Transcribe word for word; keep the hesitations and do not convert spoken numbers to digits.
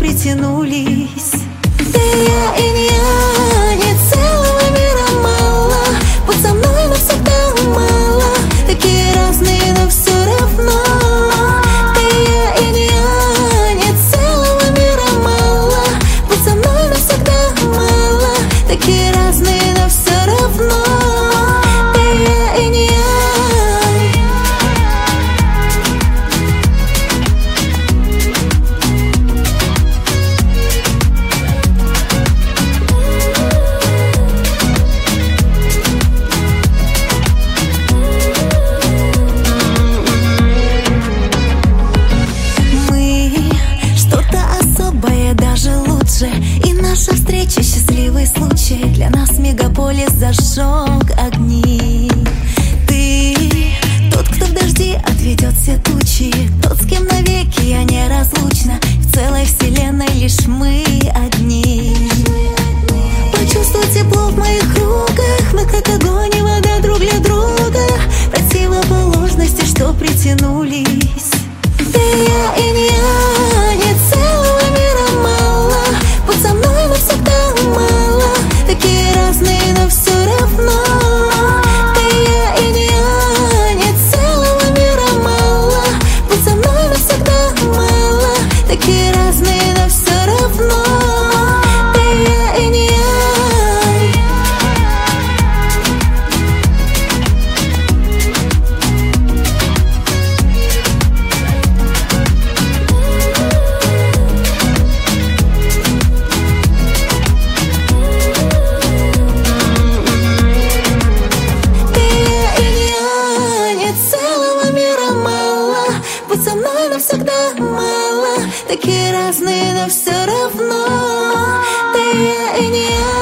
притянулись. Ты и я, и не я, нет целого мира мало. Будь со мной навсегда мало. Такие разные, но все равно. Ты и я, и не я, нет целого мира мало. Будь со мной навсегда мало. Такие разные, но все равно. Ты и я, и не я. И наша встреча — счастливый случай. Для нас мегаполис зажег огни. Ты тот, кто в дожди отведет все тучи. Тот, с кем навеки я неразлучна. В целой вселенной лишь мы одни. Почувствуй тепло в моих руках. Мы как огонь и вода друг для друга. Противоположности, что притянулись. Ты и я, и не я, нет целого мира мало. Будь со мной навсегда мало. Такие разные, но все равно. Ты и я, и не я, нет целого мира мало. Будь со мной навсегда мало. Такие разные, но все равно. Ты и я, и не я. Будь со мной навсегда мало. Такие разные, но все равно. Ты и я, и не я.